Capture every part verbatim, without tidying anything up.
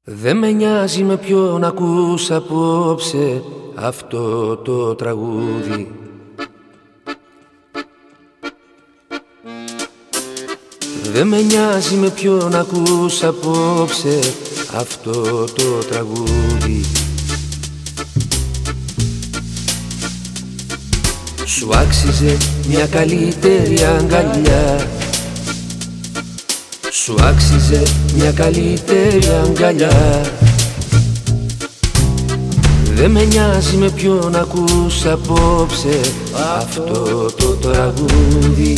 Δεν με νοιάζει με ποιον ακούς απόψε αυτό το τραγούδι. Δεν με νοιάζει με ποιον ακούς απόψε αυτό το τραγούδι. Σου άξιζε μια καλύτερη αγκαλιά. Σου άξιζε μια καλύτερη αγκαλιά. Δεν με νοιάζει με ποιον ακούς απόψε αυτό το τραγούδι.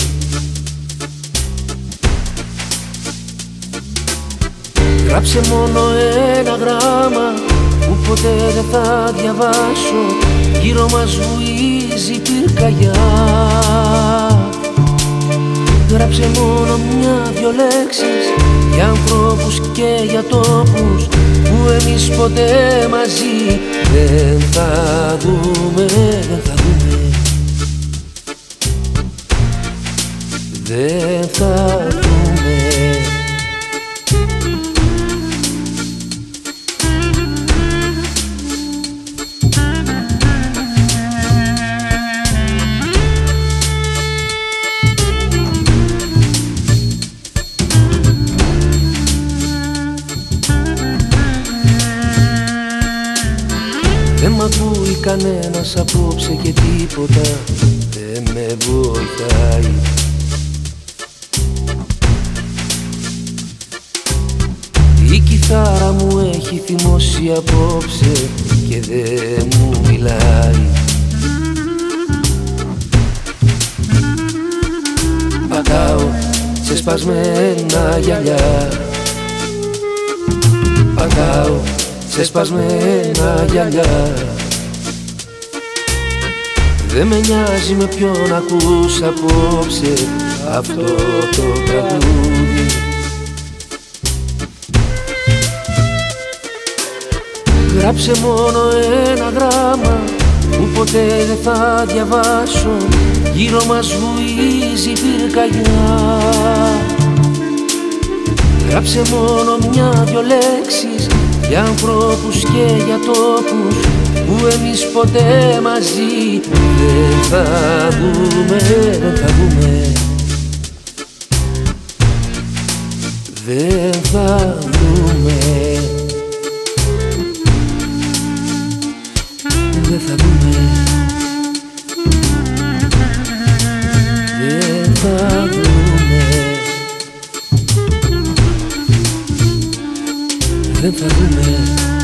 Γράψε μόνο ένα γράμμα που ποτέ δεν θα διαβάσω. Γύρω μας βουίζει πυρκαγιά. Γράψε μόνο μια-δυο λέξεις για ανθρώπους και για τόπους που εμείς ποτέ μαζί δεν θα δούμε, δεν θα δούμε, δεν θα δούμε. Δεν μ' ακούει κανένας απόψε και τίποτα δεν με βοηθάει. Η κιθάρα μου έχει θυμώσει απόψε και δεν μου μιλάει. Πατάω σε σπασμένα γυαλιά. Πατάω σε σπασμένα γυαλιά. Δεν με νοιάζει με ποιον ακούς απόψε αυτό το τραγούδι. Γράψε μόνο ένα γράμμα που ποτέ δεν θα διαβάσω. Γύρω μας βουίζει πυρκαγιά. Γράψε μόνο μια-δυο λέξεις για ανθρώπους και για τόπους που εμείς ποτέ μαζί δεν θα δούμε, δεν θα δούμε, δεν θα δούμε, δεν θα δούμε, δεν θα δούμε, δεν θα δούμε.